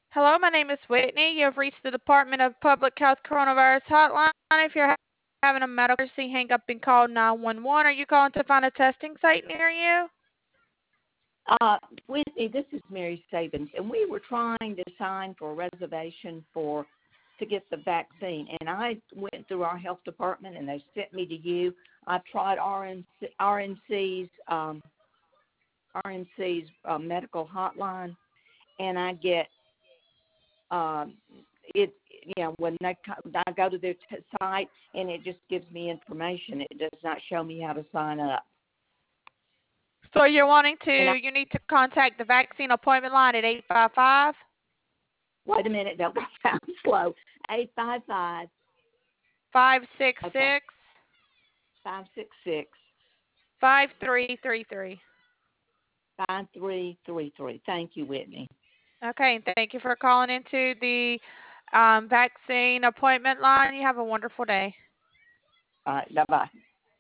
Hello, my name is Whitney. You have reached the Department of Public Health Coronavirus Hotline. If you're having a medical emergency, hang up and call 911. Are you calling to find a testing site near you? Whitney, this is Mary Sabins, and we were trying to sign for a reservation to get the vaccine. And I went through our health department, and they sent me to you. I tried RNC's medical hotline, and I get it. When I go to their site, and it just gives me information. It does not show me how to sign up. So you need to contact the vaccine appointment line at 855. Wait a minute, that sounds slow. 855 566 566 5333. 5333. Thank you, Whitney. Okay, and thank you for calling into the vaccine appointment line. You have a wonderful day. All right, bye-bye.